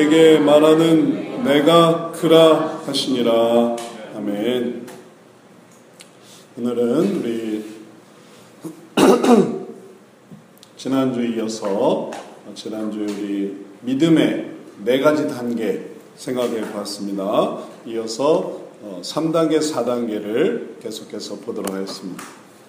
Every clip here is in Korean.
내게 말하는 내가 그라 하시니라. 아멘. 오늘은 우리 지난주에 이어서 지난주에 우리 믿음의 4가지 단계 생각해 보았습니다. 이어서 3단계, 4단계를 계속해서 보도록 하겠습니다.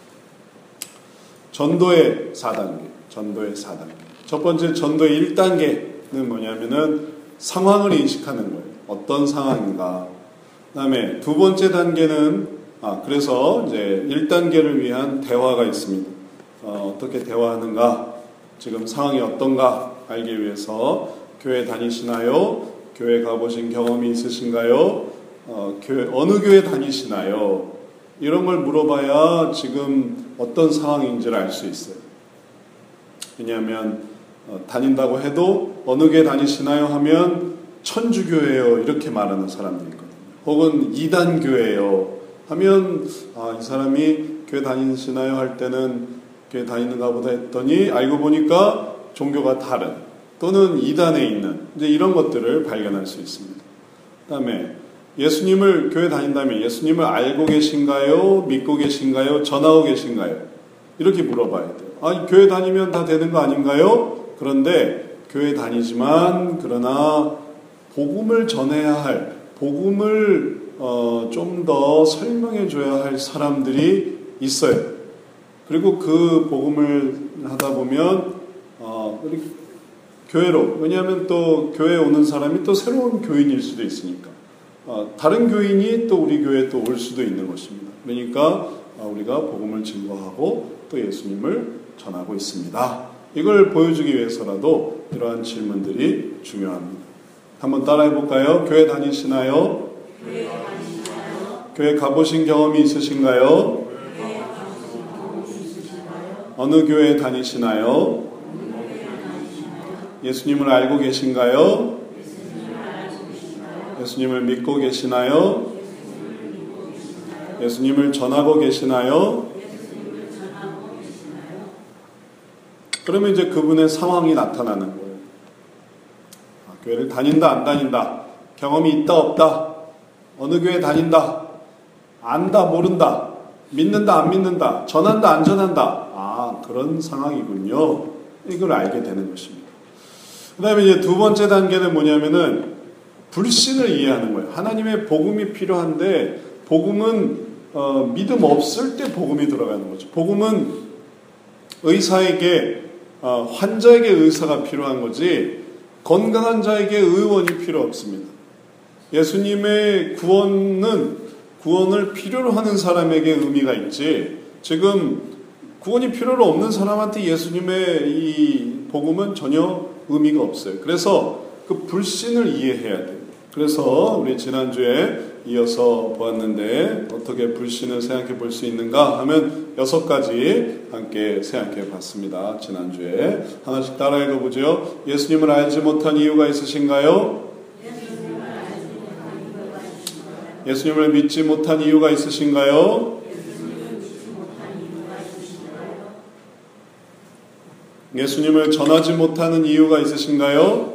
전도의 4단계. 첫 번째 전도의 1단계는 뭐냐면은 상황을 인식하는 거예요. 어떤 상황인가. 그 다음에 두 번째 단계는 그래서 이제 1단계를 위한 대화가 있습니다. 어떻게 대화하는가, 지금 상황이 어떤가 알기 위해서 교회 다니시나요? 교회 가보신 경험이 있으신가요? 어느 교회 다니시나요? 이런 걸 물어봐야 지금 어떤 상황인지를 알 수 있어요. 왜냐하면 다닌다고 해도 어느 교회 다니시나요? 하면 천주교회요 이렇게 말하는 사람들이 있거든요. 혹은 이단교회요 하면 이 사람이 교회 다니시나요? 할 때는 교회 다니는가 보다 했더니 알고 보니까 종교가 다른 또는 이단에 있는 이제 이런 것들을 발견할 수 있습니다. 그 다음에 예수님을 교회 다닌다면 예수님을 알고 계신가요? 믿고 계신가요? 전하고 계신가요? 이렇게 물어봐야 돼요. 교회 다니면 다 되는 거 아닌가요? 그런데 교회 다니지만 그러나 복음을 전해야 할, 복음을 좀 더 설명해 줘야 할 사람들이 있어요. 그리고 그 복음을 하다 보면 우리 교회로, 왜냐하면 또 교회에 오는 사람이 또 새로운 교인일 수도 있으니까 다른 교인이 또 우리 교회에 또 올 수도 있는 것입니다. 그러니까 우리가 복음을 증거하고 또 예수님을 전하고 있습니다. 이걸 보여주기 위해서라도 이러한 질문들이 중요합니다. 한번 따라해 볼까요? 교회 다니시나요? 교회 가보신 경험이 있으신가요? 어느 교회 다니시나요? 예수님을 알고 계신가요? 예수님을 믿고 계시나요? 예수님을 전하고 계시나요? 그러면 이제 그분의 상황이 나타나는 거예요. 교회를 다닌다, 안 다닌다, 경험이 있다, 없다, 어느 교회 다닌다, 안다, 모른다, 믿는다, 안 믿는다, 전한다, 안 전한다. 그런 상황이군요. 이걸 알게 되는 것입니다. 그 다음에 이제 두 번째 단계는 뭐냐면은 불신을 이해하는 거예요. 하나님의 복음이 필요한데 복음은 믿음 없을 때 복음이 들어가는 거죠. 복음은 의사에게 환자에게 의사가 필요한 거지 건강한 자에게 의원이 필요 없습니다. 예수님의 구원을 필요로 하는 사람에게 의미가 있지 지금 구원이 필요로 없는 사람한테 예수님의 이 복음은 전혀 의미가 없어요. 그래서 그 불신을 이해해야 돼요. 그래서 우리 지난주에 이어서 보았는데 어떻게 불신을 생각해 볼 수 있는가 하면 6가지 함께 생각해 봤습니다. 지난주에 하나씩 따라 읽어보죠. 예수님을 알지 못한 이유가 있으신가요? 예수님을 믿지 못한 이유가 있으신가요? 예수님을 전하지 못하는 이유가 있으신가요?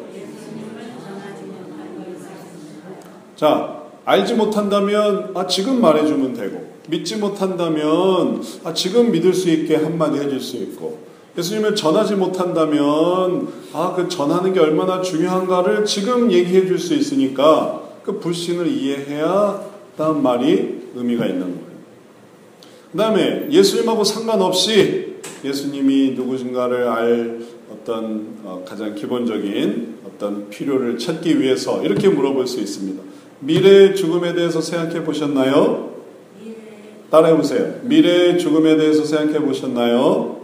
자, 알지 못한다면 지금 말해주면 되고 믿지 못한다면 지금 믿을 수 있게 한마디 해줄 수 있고 예수님을 전하지 못한다면 그 전하는 게 얼마나 중요한가를 지금 얘기해 줄 수 있으니까 그 불신을 이해해야 다음 말이 의미가 있는 거예요. 그 다음에 예수님하고 상관없이 예수님이 누구신가를 알 어떤 가장 기본적인 어떤 필요를 찾기 위해서 이렇게 물어볼 수 있습니다. 미래의 죽음에 대해서 생각해 보셨나요? 따라해 보세요. 미래의 죽음에 대해서 생각해 보셨나요?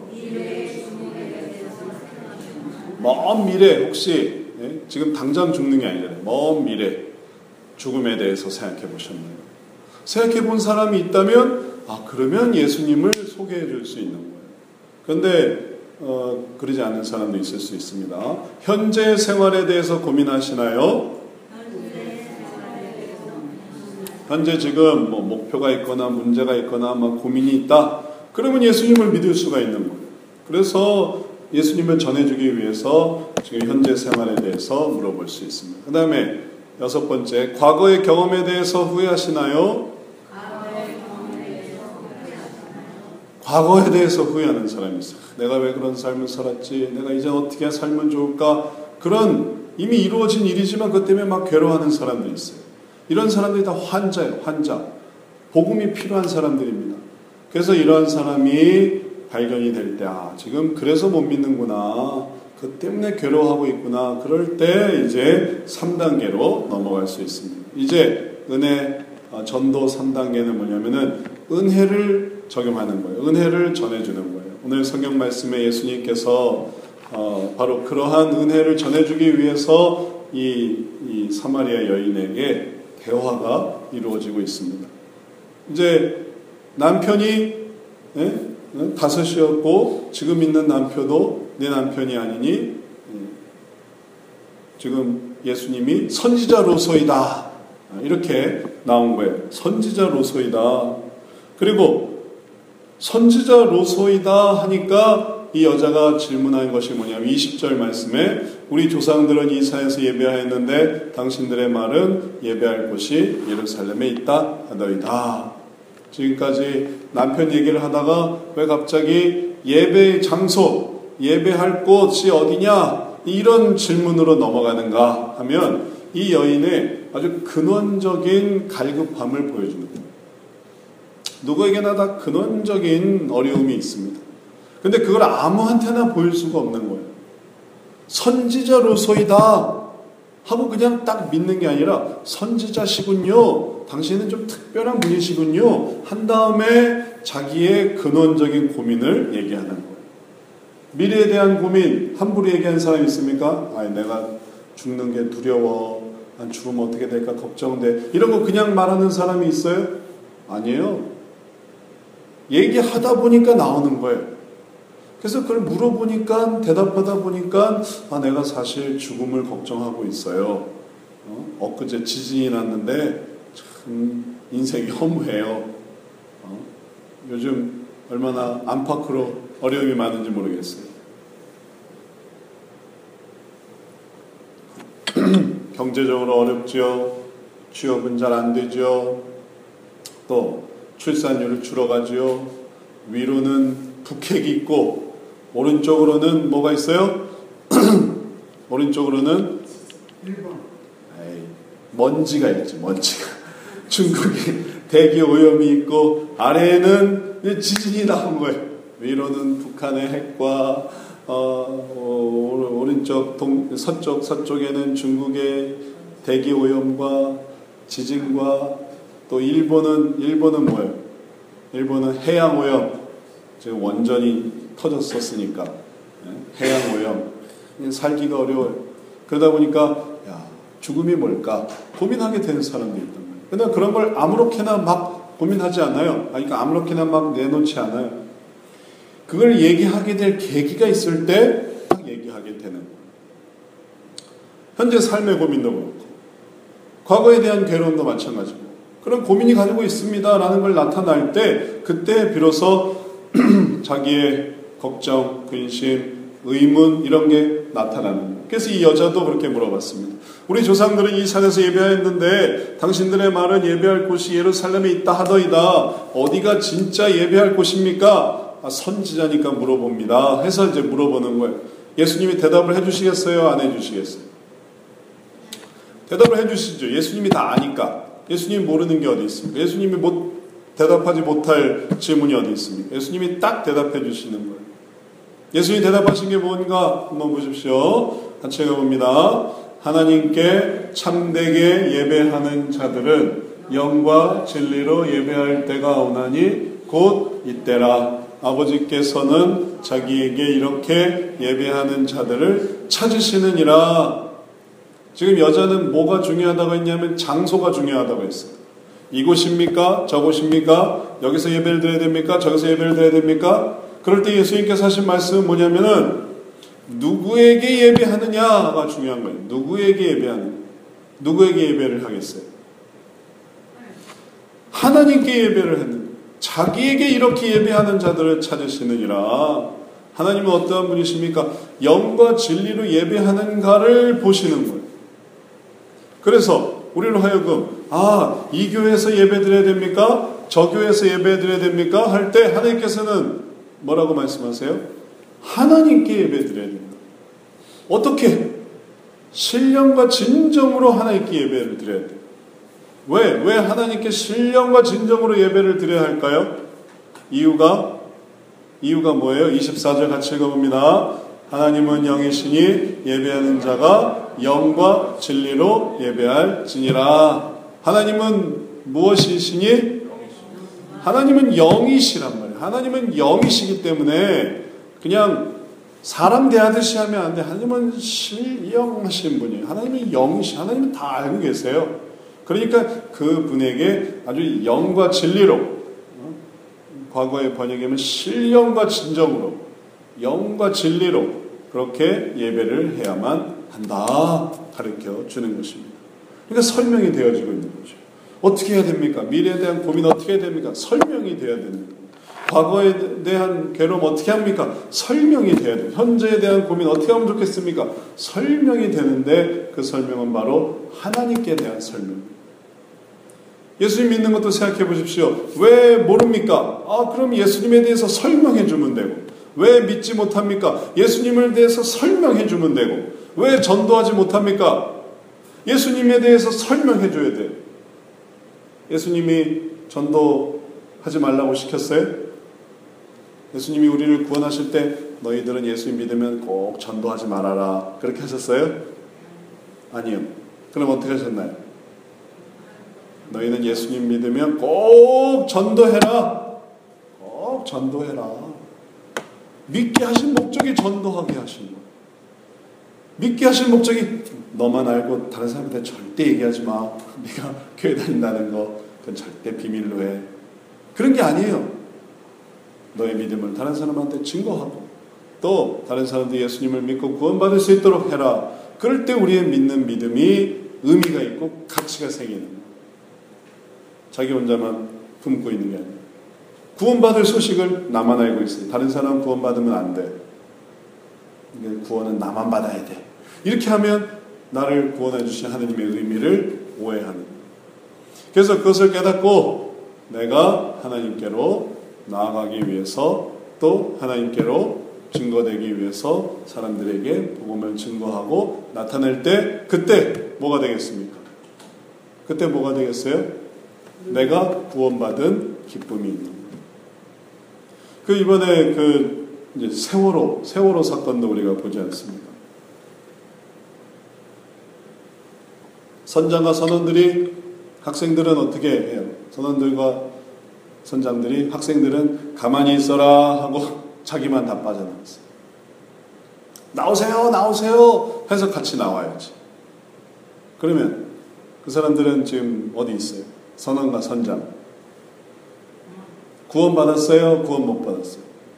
먼 미래 혹시 지금 당장 죽는 게 아니잖아요. 먼 미래 죽음에 대해서 생각해 보셨나요? 생각해 본 사람이 있다면 그러면 예수님을 소개해 줄 수 있는 거예요. 그런데 그러지 않는 사람도 있을 수 있습니다. 현재 생활에 대해서 고민하시나요? 현재 지금 목표가 있거나 문제가 있거나 고민이 있다. 그러면 예수님을 믿을 수가 있는 거예요. 그래서 예수님을 전해주기 위해서 지금 현재 생활에 대해서 물어볼 수 있습니다. 그 다음에 6번째, 과거의 경험에 대해서 후회하시나요? 과거에 대해서 후회하는 사람이 있어요. 내가 왜 그런 삶을 살았지? 내가 이제 어떻게 살면 좋을까? 그런 이미 이루어진 일이지만 그것 때문에 막 괴로워하는 사람들이 있어요. 이런 사람들이 다 환자예요. 환자. 복음이 필요한 사람들입니다. 그래서 이러한 사람이 발견이 될 때, 지금 그래서 못 믿는구나. 그 때문에 괴로워하고 있구나. 그럴 때 이제 3단계로 넘어갈 수 있습니다. 이제 은혜 전도 3단계는 뭐냐면은 은혜를 적용하는 거예요. 은혜를 전해주는 거예요. 오늘 성경 말씀에 예수님께서 바로 그러한 은혜를 전해주기 위해서 이 사마리아 여인에게 대화가 이루어지고 있습니다. 이제 남편이 다섯이었고 지금 있는 남편도 내 남편이 아니니 지금 예수님이 선지자로서이다. 이렇게 나온 거예요. 선지자로서이다. 그리고 선지자로서이다 하니까 이 여자가 질문한 것이 뭐냐면 20절 말씀에 우리 조상들은 이사야에서 예배하였는데 당신들의 말은 예배할 곳이 예루살렘에 있다 하더이다. 지금까지 남편 얘기를 하다가 왜 갑자기 예배 장소, 예배할 곳이 어디냐 이런 질문으로 넘어가는가 하면 이 여인의 아주 근원적인 갈급함을 보여주는 거예요. 누구에게나 다 근원적인 어려움이 있습니다. 근데 그걸 아무한테나 보일 수가 없는 거예요. 선지자로서이다 하고 그냥 딱 믿는 게 아니라 선지자시군요. 당신은 좀 특별한 분이시군요. 한 다음에 자기의 근원적인 고민을 얘기하는 거예요. 미래에 대한 고민 함부로 얘기하는 사람이 있습니까? 내가 죽는 게 두려워. 난 죽으면 어떻게 될까 걱정돼. 이런 거 그냥 말하는 사람이 있어요? 아니에요. 얘기하다 보니까 나오는 거예요. 그래서 그걸 물어보니까 대답하다 보니까 내가 사실 죽음을 걱정하고 있어요. 엊그제 지진이 났는데 참 인생이 허무해요. 요즘 얼마나 안팎으로 어려움이 많은지 모르겠어요. 경제적으로 어렵죠. 취업은 잘 안 되죠. 또 출산율이 줄어가죠. 위로는 북핵이 있고 오른쪽으로는 뭐가 있어요? 오른쪽으로는 먼지가 있지. 먼지가. 중국이 대기 오염이 있고 아래에는 지진이 나온 거예요. 위로는 북한의 핵과 오른쪽 서쪽에는 중국의 대기 오염과 지진과 또 일본은 뭐예요? 일본은 해양 오염. 지금 원전이 터졌었으니까 해양 오염. 살기가 어려워요. 그러다 보니까 죽음이 뭘까 고민하게 되는 사람들이 있단 말이에요. 근데 그런 걸 아무렇게나 막 고민하지 않아요. 그러니까 아무렇게나 막 내놓지 않아요. 그걸 얘기하게 될 계기가 있을 때 딱 얘기하게 되는 거예요. 현재 삶의 고민도 그렇고 과거에 대한 괴로움도 마찬가지고 그런 고민이 가지고 있습니다라는 걸 나타날 때 그때 비로소 자기의 걱정, 근심, 의문 이런 게 나타나는 거예요. 그래서 이 여자도 그렇게 물어봤습니다. 우리 조상들은 이 산에서 예배하였는데 당신들의 말은 예배할 곳이 예루살렘에 있다 하더이다. 어디가 진짜 예배할 곳입니까? 선지자니까 물어봅니다. 해서 이제 물어보는 거예요. 예수님이 대답을 해주시겠어요? 안 해주시겠어요? 대답을 해주시죠. 예수님이 다 아니까. 예수님이 모르는 게 어디 있습니까? 예수님이 대답하지 못할 질문이 어디 있습니까? 예수님이 딱 대답해 주시는 거예요. 예수님이 대답하신 게 뭔가 한번 보십시오. 같이 읽어봅니다. 하나님께 참되게 예배하는 자들은 영과 진리로 예배할 때가 오나니 곧 이때라. 아버지께서는 자기에게 이렇게 예배하는 자들을 찾으시느니라. 지금 여자는 뭐가 중요하다고 했냐면 장소가 장소가 했어요. 이곳입니까? 저곳입니까? 여기서 예배를 드려야 됩니까? 저기서 예배를 드려야 됩니까? 그럴 때 예수님께서 하신 말씀은 뭐냐면은 누구에게 예배하느냐가 중요한 거예요. 누구에게 예배하느냐. 누구에게 예배를 하겠어요? 하나님께 예배를 했는데 자기에게 이렇게 예배하는 자들을 찾으시느니라. 하나님은 어떠한 분이십니까? 영과 진리로 예배하는가를 보시는 거예요. 그래서 우리는 하여금 이 교회에서 예배드려야 됩니까? 저 교회에서 예배드려야 됩니까? 할 때 하나님께서는 뭐라고 말씀하세요? 하나님께 예배드려야 됩니다. 어떻게? 신령과 진정으로 하나님께 예배를 드려야 돼요. 왜 하나님께 신령과 진정으로 예배를 드려야 할까요? 이유가 뭐예요? 24절 같이 읽어봅니다. 하나님은 영이시니 예배하는 자가 영과 진리로 예배할지니라. 하나님은 무엇이시니? 하나님은 영이시란 말이에요. 하나님은 영이시기 때문에 그냥 사람 대하듯이 하면 안 돼. 하나님은 신령하신 분이에요. 하나님은 영이시, 하나님은 다 알고 계세요. 그러니까 그 분에게 아주 영과 진리로, 과거의 번역이면 신령과 진정으로, 영과 진리로 그렇게 예배를 해야만 한다 가르쳐 주는 것입니다. 그러니까 설명이 되어지고 있는 거죠. 어떻게 해야 됩니까? 미래에 대한 고민 어떻게 해야 됩니까? 설명이 되어야 됩니다. 과거에 대한 괴로움 어떻게 합니까? 설명이 돼야 돼요. 현재에 대한 고민 어떻게 하면 좋겠습니까? 설명이 되는데 그 설명은 바로 하나님께 대한 설명입니다. 예수님 믿는 것도 생각해 보십시오. 왜 모릅니까? 그럼 예수님에 대해서 설명해 주면 되고. 왜 믿지 못합니까? 예수님에 대해서 설명해 주면 되고. 왜 전도하지 못합니까? 예수님에 대해서 설명해 줘야 돼요. 예수님이 전도하지 말라고 시켰어요? 예수님이 우리를 구원하실 때 너희들은 예수님 믿으면 꼭 전도하지 말아라 그렇게 하셨어요? 아니요. 그럼 어떻게 하셨나요? 너희는 예수님 믿으면 꼭 전도해라. 꼭 전도해라. 믿게 하신 목적이 전도하게 하신 거예요. 믿게 하신 목적이 너만 알고 다른 사람한테 절대 얘기하지 마. 네가 교회 다닌다는 거 그건 절대 비밀로 해. 그런 게 아니에요. 너의 믿음을 다른 사람한테 증거하고 또 다른 사람들이 예수님을 믿고 구원받을 수 있도록 해라. 그럴 때 우리의 믿는 믿음이 의미가 있고 가치가 생기는 거예요. 자기 혼자만 품고 있는 게 아니에요. 구원받을 소식을 나만 알고 있어요. 다른 사람 구원받으면 안 돼. 구원은 나만 받아야 돼. 이렇게 하면 나를 구원해 주신 하나님의 의미를 오해하는 거예요. 그래서 그것을 깨닫고 내가 하나님께로 나아가기 위해서 또 하나님께로 증거되기 위해서 사람들에게 복음을 증거하고 나타낼 때 그때 뭐가 되겠습니까? 그때 뭐가 되겠어요? 내가 구원받은 기쁨이 있는 거예요. 이번에 이제 세월호 사건도 우리가 보지 않습니까? 선장과 선원들이 학생들은 어떻게 해요? 선원들과 선장들이 학생들은 가만히 있어라 하고 자기만 다 빠져나왔어요. 나오세요, 나오세요 해서 같이 나와야지. 그러면 그 사람들은 지금 어디 있어요? 선원과 선장. 구원 받았어요? 구원 못 받았어요?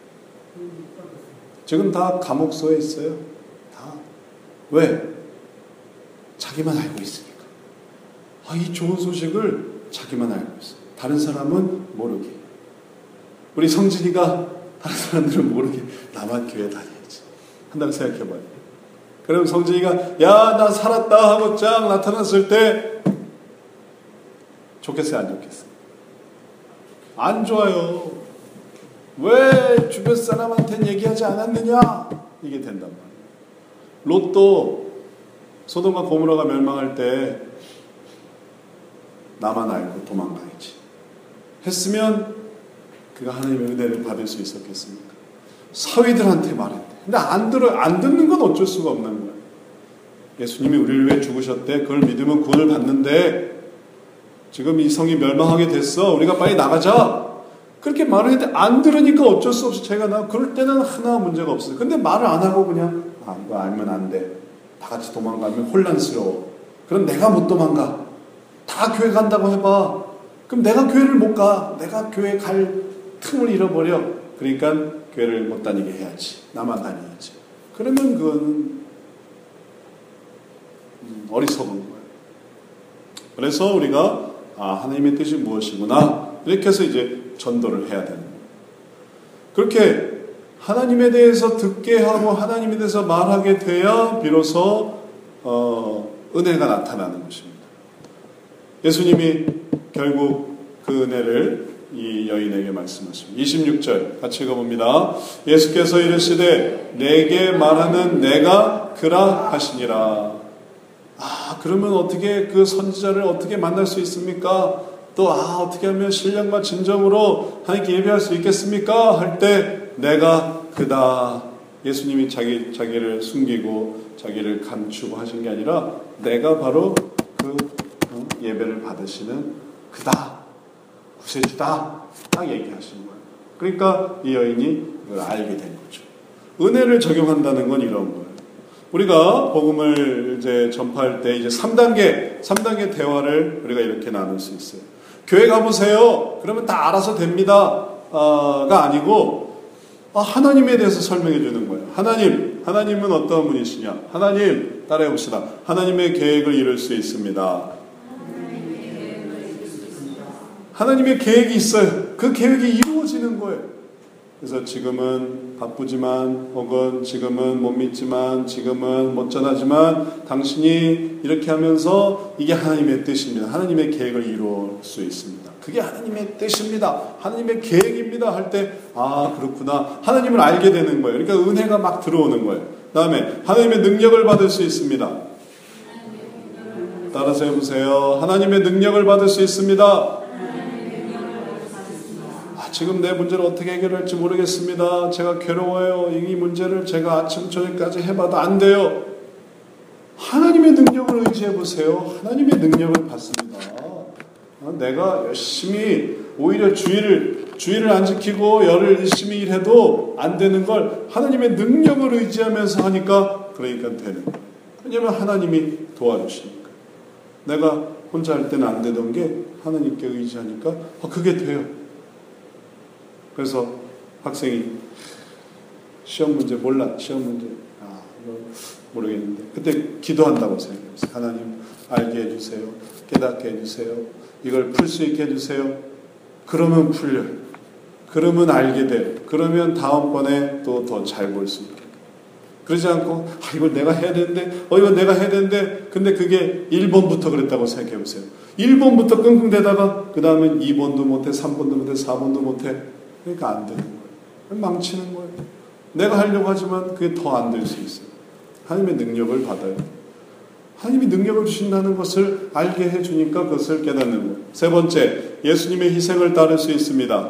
지금 다 감옥소에 있어요. 다. 왜? 자기만 알고 있으니까. 이 좋은 소식을 자기만 알고 있어요. 다른 사람은 모르게. 우리 성진이가 다른 사람들은 모르게 나만 교회 다녀야지 한다고 생각해봐요. 그럼 성진이가 야 나 살았다 하고 쫙 나타났을 때 좋겠어요? 안 좋겠어요? 안 좋아요. 왜 주변 사람한테는 얘기하지 않았느냐? 이게 된단 말이에요. 롯도 소돔과 고모라가 멸망할 때 나만 알고 도망가야지 했으면 그가 하나님의 은혜를 받을 수 있었겠습니까? 사위들한테 말했대. 근데 안 듣는 건 어쩔 수가 없는 거예요. 예수님이 우리를 위해 죽으셨대. 그걸 믿으면 구원을 받는데 지금 이 성이 멸망하게 됐어. 우리가 빨리 나가자. 그렇게 말을 했는데 안 들으니까 어쩔 수 없이 그럴 때는 하나 문제가 없어요. 근데 말을 안 하고 그냥 이거 알면 안 돼. 다 같이 도망가면 혼란스러워. 그럼 내가 못 도망가. 다 교회 간다고 해봐. 그럼 내가 교회를 못 가. 내가 교회 갈 틈을 잃어버려. 그러니까 교회를 못 다니게 해야지. 나만 다녀야지. 그러면 그건 어리석은 거예요. 그래서 우리가 하나님의 뜻이 무엇이구나 이렇게 해서 이제 전도를 해야 되는 거예요. 그렇게 하나님에 대해서 듣게 하고 하나님에 대해서 말하게 돼야 비로소 은혜가 나타나는 것입니다. 예수님이 결국 그 은혜를 이 여인에게 말씀하십니다. 26절 같이 읽어봅니다. 예수께서 이르시되 내게 말하는 내가 그라 하시니라. 그러면 어떻게 그 선지자를 어떻게 만날 수 있습니까? 또 어떻게 하면 신령과 진정으로 하나님께 예배할 수 있겠습니까? 할 때 내가 그다. 예수님이 자기를 숨기고 자기를 감추고 하신 게 아니라 내가 바로 그 예배를 받으시는 그다. 구세주다. 딱 얘기하시는 거예요. 그러니까 이 여인이 그걸 알게 된 거죠. 은혜를 적용한다는 건 이런 거예요. 우리가 복음을 이제 전파할 때 이제 3단계 대화를 우리가 이렇게 나눌 수 있어요. 교회 가보세요. 그러면 다 알아서 됩니다. 가 아니고 하나님에 대해서 설명해 주는 거예요. 하나님은 어떤 분이시냐? 하나님 따라해 봅시다. 하나님의 계획을 이룰 수 있습니다. 하나님의 계획이 있어요. 그 계획이 이루어지는 거예요. 그래서 지금은 바쁘지만 혹은 지금은 못 믿지만 지금은 못 전하지만 당신이 이렇게 하면서 이게 하나님의 뜻입니다. 하나님의 계획을 이룰 수 있습니다. 그게 하나님의 뜻입니다. 하나님의 계획입니다. 할 때 그렇구나. 하나님을 알게 되는 거예요. 그러니까 은혜가 막 들어오는 거예요. 그 다음에 하나님의 능력을 받을 수 있습니다. 따라서 해보세요. 하나님의 능력을 받을 수 있습니다. 지금 내 문제를 어떻게 해결할지 모르겠습니다. 제가 괴로워요. 이 문제를 제가 아침 저녁까지 해봐도 안 돼요. 하나님의 능력을 의지해보세요. 하나님의 능력을 받습니다. 내가 열심히 오히려 주의를 안 지키고 열을 열심히 일해도 안 되는 걸 하나님의 능력을 의지하면서 하니까 그러니까 되는 거예요. 왜냐하면 하나님이 도와주시니까. 내가 혼자 할 때는 안 되던 게 하나님께 의지하니까 그게 돼요. 그래서 학생이 시험 문제 몰라. 시험 문제 이거 모르겠는데 그때 기도한다고 생각해보세요. 하나님 알게 해주세요. 깨닫게 해주세요. 이걸 풀 수 있게 해주세요. 그러면 풀려요. 그러면 알게 돼. 그러면 다음번에 또 더 잘 볼 수 있게. 그러지 않고 이걸 내가 해야 되는데 이거 내가 해야 되는데 근데 그게 1번부터 그랬다고 생각해보세요. 1번부터 끙끙대다가 그 다음엔 2번도 못해 3번도 못해 4번도 못해. 그러니까 안 되는 거예요. 망치는 거예요. 내가 하려고 하지만 그게 더 안 될 수 있어요. 하나님의 능력을 받아요. 하나님이 능력을 주신다는 것을 알게 해주니까 그것을 깨닫는 거예요. 세 번째, 예수님의 희생을 따를 수 있습니다.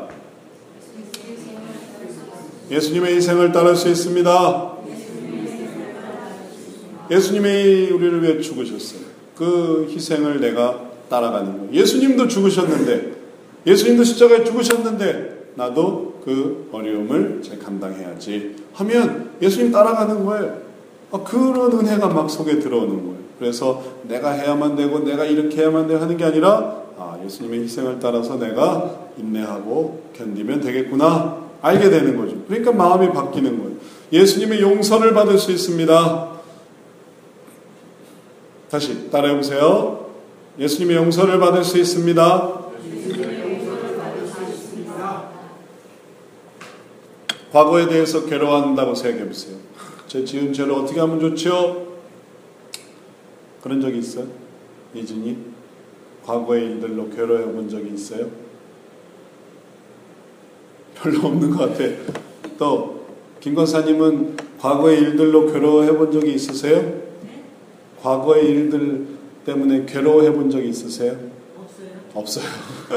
예수님의 희생을 따를 수 있습니다. 예수님이 우리를 위해 죽으셨어요. 그 희생을 내가 따라가는 거예요. 예수님도 죽으셨는데, 예수님도 십자가에 죽으셨는데 나도 그 어려움을 잘 감당해야지 하면 예수님 따라가는 거예요. 그런 은혜가 막 속에 들어오는 거예요. 그래서 내가 해야만 되고 내가 이렇게 해야만 되고 하는 게 아니라 예수님의 희생을 따라서 내가 인내하고 견디면 되겠구나 알게 되는 거죠. 그러니까 마음이 바뀌는 거예요. 예수님의 용서를 받을 수 있습니다. 다시 따라해보세요. 예수님의 용서를 받을 수 있습니다. 과거에 대해서 괴로워한다고 생각해보세요. 제 지은 죄를 어떻게 하면 좋죠? 그런 적이 있어요? 이진이? 과거의 일들로 괴로워해 본 적이 있어요? 별로 없는 것 같아. 또 김권사님은 과거의 일들로 괴로워해 본 적이 있으세요? 과거의 일들 때문에 괴로워해 본 적이 있으세요? 없어요.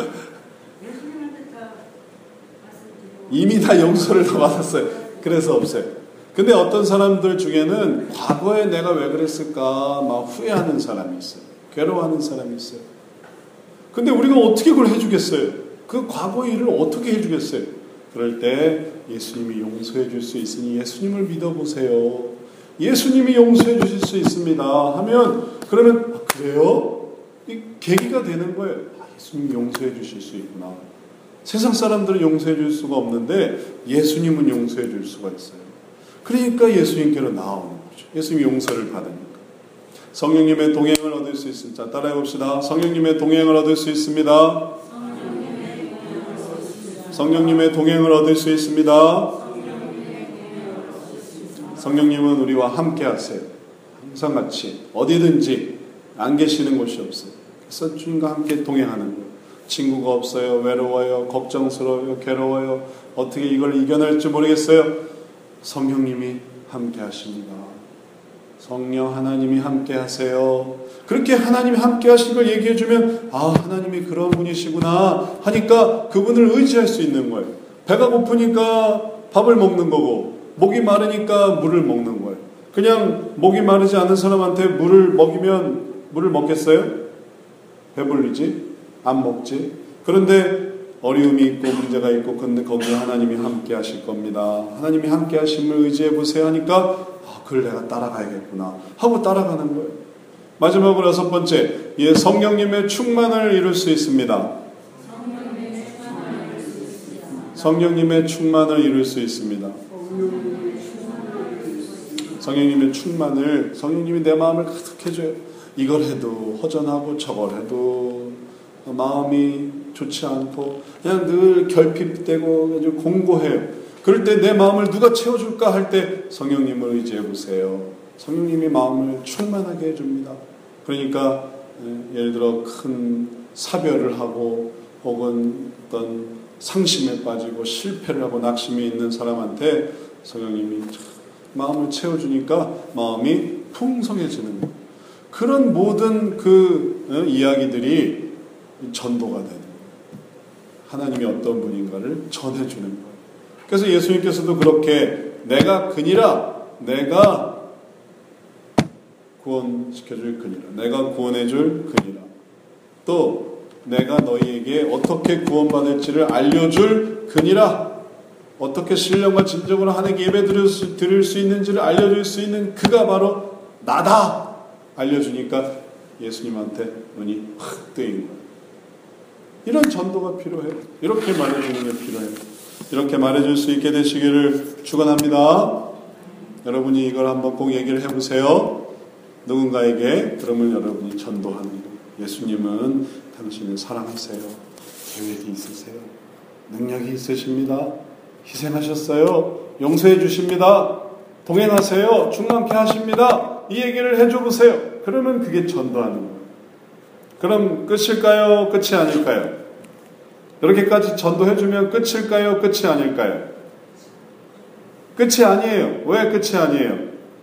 이미 다 용서를 다 받았어요. 그래서 없어요. 근데 어떤 사람들 중에는 과거에 내가 왜 그랬을까 막 후회하는 사람이 있어요. 괴로워하는 사람이 있어요. 근데 우리가 어떻게 그걸 해주겠어요? 그 과거의 일을 어떻게 해주겠어요? 그럴 때 예수님이 용서해 줄 수 있으니 예수님을 믿어보세요. 예수님이 용서해 주실 수 있습니다 하면 그러면 그래요? 이 계기가 되는 거예요. 예수님이 용서해 주실 수 있구나. 세상 사람들은 용서해 줄 수가 없는데 예수님은 용서해 줄 수가 있어요. 그러니까 예수님께로 나오는 거죠. 예수님이 용서를 받으니까. 성령님의 동행을 얻을 수 있습니다. 자, 따라해 봅시다. 성령님의 동행을 얻을 수 있습니다. 성령님의 동행을 얻을 수 있습니다. 성령님은 우리와 함께 하세요. 항상 같이 어디든지 안 계시는 곳이 없어요. 그래서 주님과 함께 동행하는 거예요. 친구가 없어요. 외로워요. 걱정스러워요. 괴로워요. 어떻게 이걸 이겨낼지 모르겠어요. 성령님이 함께 하십니다. 성령 하나님이 함께 하세요. 그렇게 하나님이 함께 하신 걸 얘기해 주면 하나님이 그런 분이시구나 하니까 그분을 의지할 수 있는 거예요. 배가 고프니까 밥을 먹는 거고 목이 마르니까 물을 먹는 거예요. 그냥 목이 마르지 않은 사람한테 물을 먹이면 물을 먹겠어요? 배불리지? 안 먹지? 그런데 어려움이 있고 문제가 있고 근데 거기에 하나님이 함께 하실 겁니다. 하나님이 함께 하심을 의지해 보세요 하니까 그걸 내가 따라가야겠구나 하고 따라가는 거예요. 마지막으로 6번째, 성령님의 충만을 이룰 수 있습니다. 성령님의 충만을 이룰 수 있습니다. 성령님의 충만을, 성령님이 내 마음을 가득해줘요. 이걸 해도 허전하고 저걸 해도 마음이 좋지 않고 그냥 늘 결핍되고 아주 공고해요. 그럴 때 내 마음을 누가 채워줄까 할 때 성령님을 의지해 보세요. 성령님이 마음을 충만하게 해줍니다. 그러니까 예를 들어 큰 사별을 하고 혹은 어떤 상심에 빠지고 실패를 하고 낙심이 있는 사람한테 성령님이 마음을 채워주니까 마음이 풍성해지는 거예요. 그런 모든 그 이야기들이 전도가 되는 거예요. 하나님이 어떤 분인가를 전해주는 거예요. 그래서 예수님께서도 그렇게 내가 그니라, 내가 구원시켜줄 그니라, 내가 구원해줄 그니라, 또 내가 너희에게 어떻게 구원받을지를 알려줄 그니라, 어떻게 신령과 진정으로 하나님께 예배 드릴 수 있는지를 알려줄 수 있는 그가 바로 나다 알려주니까 예수님한테 눈이 확 뜨인 거예요. 이런 전도가 필요해요. 이렇게 말해주는 게 필요해요. 이렇게 말해줄 수 있게 되시기를 축원합니다. 여러분이 이걸 한번 꼭 얘기를 해보세요. 누군가에게 그러면 여러분이 전도하는 거예요. 예수님은 당신을 사랑하세요. 계획이 있으세요. 능력이 있으십니다. 희생하셨어요. 용서해 주십니다. 동행하세요. 충만케 하십니다. 이 얘기를 해줘 보세요. 그러면 그게 전도하는 거예요. 그럼 끝일까요? 끝이 아닐까요? 이렇게까지 전도해주면 끝일까요? 끝이 아닐까요? 끝이 아니에요. 왜 끝이 아니에요?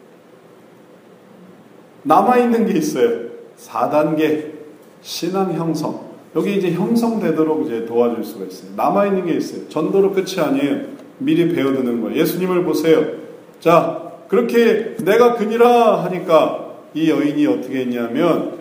남아있는 게 있어요. 4단계 신앙 형성. 여기 이제 형성되도록 이제 도와줄 수가 있어요. 남아있는 게 있어요. 전도로 끝이 아니에요. 미리 배워두는 거예요. 예수님을 보세요. 자, 그렇게 내가 그니라 하니까 이 여인이 어떻게 했냐면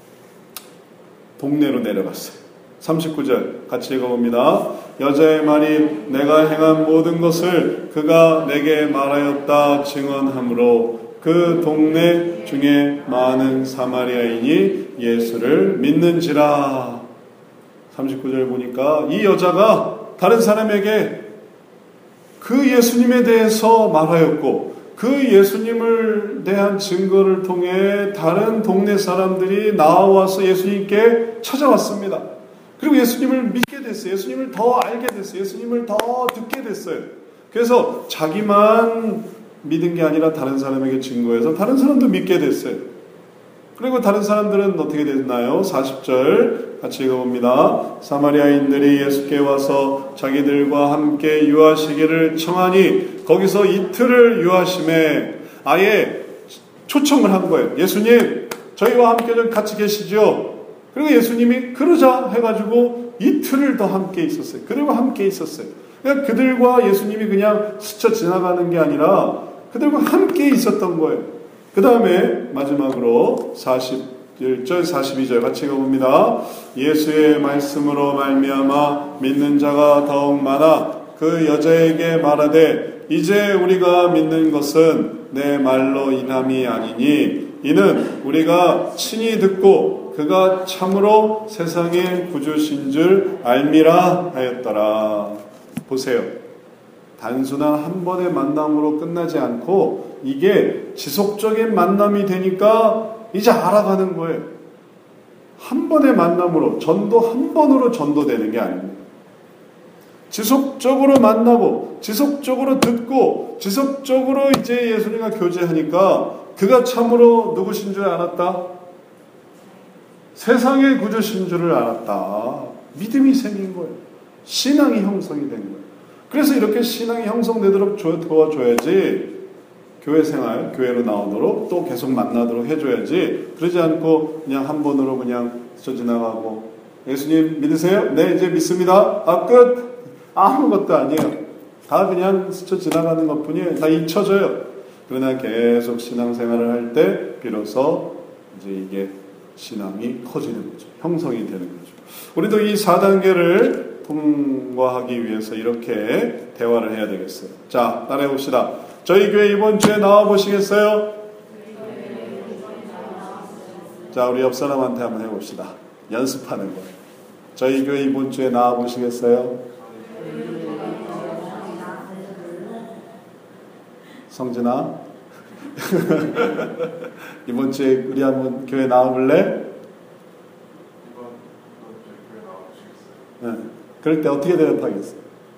동네로 내려갔어요. 39절 같이 읽어봅니다. 여자의 말이 내가 행한 모든 것을 그가 내게 말하였다 증언하므로 그 동네 중에 많은 사마리아인이 예수를 믿는지라. 39절 보니까 이 여자가 다른 사람에게 그 예수님에 대해서 말하였고 그 예수님을 대한 증거를 통해 다른 동네 사람들이 나와서 예수님께 찾아왔습니다. 그리고 예수님을 믿게 됐어요. 예수님을 더 알게 됐어요. 예수님을 더 듣게 됐어요. 그래서 자기만 믿은 게 아니라 다른 사람에게 증거해서 다른 사람도 믿게 됐어요. 그리고 다른 사람들은 어떻게 됐나요? 40절 같이 읽어봅니다. 사마리아인들이 예수께 와서 자기들과 함께 유하시기를 청하니 거기서 이틀을 유하심에 아예 초청을 한 거예요. 예수님 저희와 함께 좀 같이 계시죠? 그리고 예수님이 그러자 해가지고 이틀을 더 함께 있었어요. 그들과 함께 있었어요. 그러니까 그들과 예수님이 그냥 스쳐 지나가는 게 아니라 그들과 함께 있었던 거예요. 그 다음에 마지막으로 41절 42절 같이 읽어봅니다. 예수의 말씀으로 말미암아 믿는 자가 더욱 많아 그 여자에게 말하되 이제 우리가 믿는 것은 내 말로 인함이 아니니 이는 우리가 친히 듣고 그가 참으로 세상의 구주신 줄 알미라 하였더라. 보세요. 단순한 한 번의 만남으로 끝나지 않고 이게 지속적인 만남이 되니까 이제 알아가는 거예요. 한 번의 만남으로 전도 한 번으로 전도되는 게 아닙니다. 지속적으로 만나고 지속적으로 듣고 지속적으로 이제 예수님과 교제하니까 그가 참으로 누구신 줄 알았다? 세상의 구주신 줄을 알았다. 믿음이 생긴 거예요. 신앙이 형성이 된 거예요. 그래서 이렇게 신앙이 형성되도록 도와줘야지, 교회 생활, 교회로 나오도록 또 계속 만나도록 해줘야지, 그러지 않고 그냥 한 번으로 그냥 스쳐 지나가고, 예수님 믿으세요? 네, 이제 믿습니다. 아, 끝! 아무것도 아니에요. 다 그냥 스쳐 지나가는 것 뿐이에요. 다 잊혀져요. 그러나 계속 신앙생활을 할 때 비로소 이제 이게 신앙이 커지는 거죠. 형성이 되는 거죠. 우리도 이 4단계를 통과하기 위해서 이렇게 대화를 해야 되겠어요. 자, 따라해 봅시다. 저희 교회 이번 주에 나와 보시겠어요? 자, 우리 옆 사람한테 한번 해봅시다. 연습하는 거예요. 저희 교회 이번 주에 나와 보시겠어요? 성진아, 이번 주에 우리 한번 교회 나와볼래? 이번 주에 교회 나와보시겠어요? 네. 그럴 때 어떻게 대답하겠어요?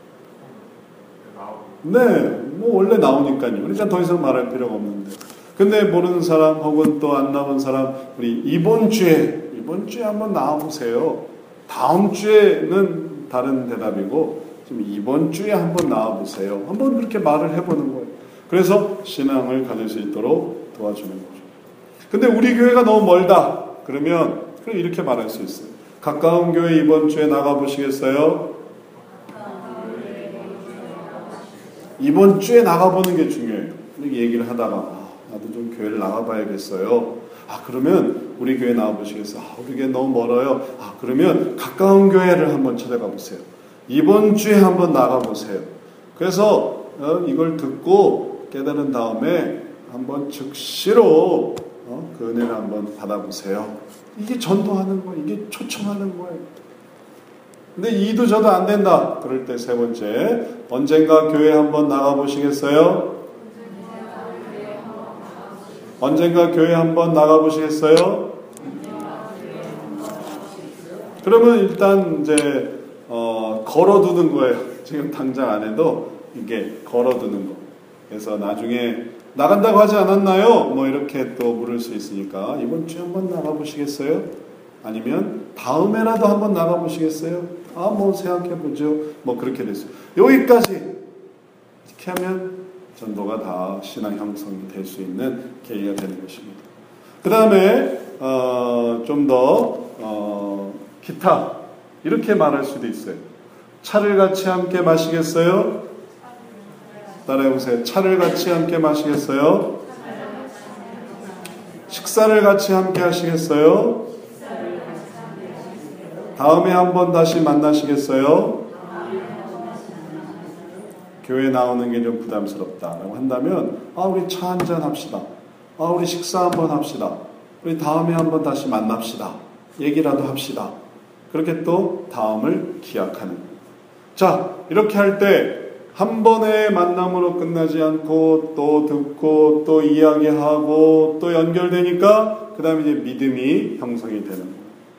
나오고. 네, 뭐 원래 나오니까요. 그러니까 더 이상 말할 필요가 없는데. 근데 모르는 사람 혹은 또 안 나온 사람, 우리 이번 주에 한번 나와보세요. 다음 주에는 다른 대답이고, 지금 이번 주에 한번 나와보세요. 한번 그렇게 말을 해보는 거예요. 그래서 신앙을 가질 수 있도록 도와주는 거죠. 근데 우리 교회가 너무 멀다. 그러면 이렇게 말할 수 있어요. 가까운 교회 이번 주에 나가보시겠어요? 이번 주에 나가보는 게 중요해요. 이렇게 얘기를 하다가 나도 좀 교회를 나가봐야겠어요. 그러면 우리 교회 나와보시겠어요? 우리 교회 너무 멀어요. 그러면 가까운 교회를 한번 찾아가 보세요. 이번 주에 한번 나가보세요. 그래서 이걸 듣고 깨달은 다음에 한번 즉시로 그 은혜를 한번 받아보세요. 이게 전도하는 거예요. 이게 초청하는 거예요. 근데 이도 저도 안 된다. 그럴 때 세 번째, 언젠가 교회 한번 나가보시겠어요? 언젠가 교회 한번 나가보시겠어요? 그러면 일단 이제 걸어두는 거예요. 지금 당장 안 해도 이게 걸어두는 거. 그래서 나중에 나간다고 하지 않았나요? 뭐 이렇게 또 물을 수 있으니까 이번 주에 한번 나가보시겠어요? 아니면 다음에라도 한번 나가보시겠어요? 뭐 생각해보죠. 뭐 그렇게 됐어요. 여기까지 이렇게 하면 전도가 다 신앙 형성이 될 수 있는 계기가 되는 것입니다. 그 다음에 좀 더 기타 이렇게 말할 수도 있어요. 차를 같이 함께 마시겠어요? 따라해보세요. 차를 같이 함께 마시겠어요? 식사를 같이 함께 하시겠어요? 다음에 한번 다시 만나시겠어요? 교회 나오는 게 좀 부담스럽다라고 한다면 우리 차 한잔 합시다. 우리 식사 한번 합시다. 우리 다음에 한번 다시 만납시다. 얘기라도 합시다. 그렇게 또 다음을 기약하는 거예요. 자, 이렇게 할 때 한 번의 만남으로 끝나지 않고 또 듣고 또 이야기하고 또 연결되니까 그 다음에 이제 믿음이 형성이 되는 거예요.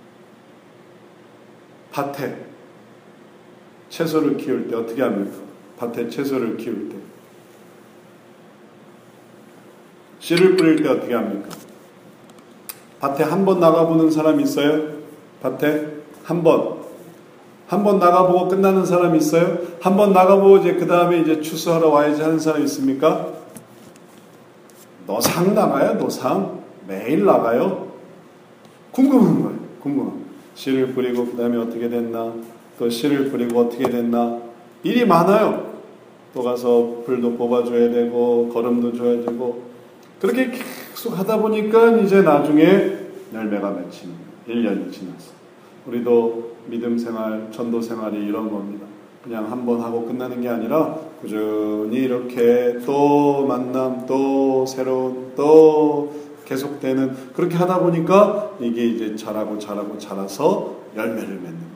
밭에 채소를 키울 때 어떻게 합니까? 밭에 채소를 키울 때 씨를 뿌릴 때 어떻게 합니까? 밭에 한 번 나가보는 사람 있어요? 밭에 한 번 나가보고 끝나는 사람 있어요? 한 번 나가보고 이제 그 다음에 이제 추수하러 와야지 하는 사람 있습니까? 노상 나가요, 노상. 매일 나가요. 궁금한 거예요, 궁금한. 씨를 뿌리고 그 다음에 어떻게 됐나? 또 씨를 뿌리고 어떻게 됐나? 일이 많아요. 또 가서 불도 뽑아줘야 되고, 거름도 줘야 되고. 그렇게 계속 하다 보니까 이제 나중에 열매가 맺히는 거예요. 1년이 지나서. 우리도 믿음 생활, 전도 생활이 이런 겁니다. 그냥 한 번 하고 끝나는 게 아니라 꾸준히 이렇게 또 만남, 또 새로운, 또 계속되는 그렇게 하다 보니까 이게 이제 자라서 열매를 맺는 거예요.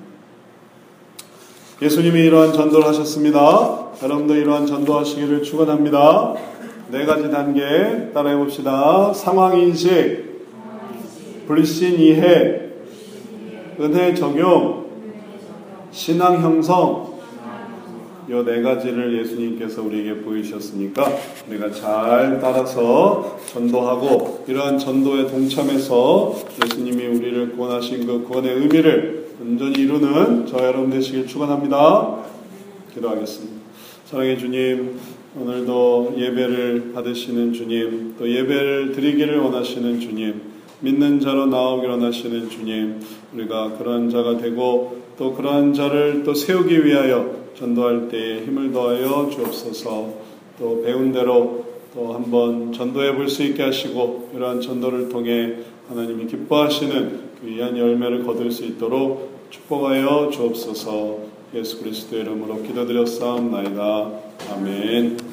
예수님이 이러한 전도를 하셨습니다. 여러분도 이러한 전도하시기를 축원합니다. 4가지 단계 따라해 봅시다. 상황인식, 불신 이해, 은혜 적용, 신앙 형성, 이 네 가지를 예수님께서 우리에게 보이셨으니까 우리가 잘 따라서 전도하고 이러한 전도에 동참해서 예수님이 우리를 구원하신 그 구원의 의미를 온전히 이루는 저와 여러분 되시길 축원합니다. 기도하겠습니다. 사랑의 주님, 오늘도 예배를 받으시는 주님, 또 예배를 드리기를 원하시는 주님, 믿는 자로 나오기를 원하시는 주님, 우리가 그러한 자가 되고 또 그러한 자를 또 세우기 위하여 전도할 때에 힘을 더하여 주옵소서. 또 배운 대로 또 한번 전도해 볼 수 있게 하시고 이러한 전도를 통해 하나님이 기뻐하시는 귀한 열매를 거둘 수 있도록 축복하여 주옵소서. 예수 그리스도의 이름으로 기도드렸사옵나이다. 아멘.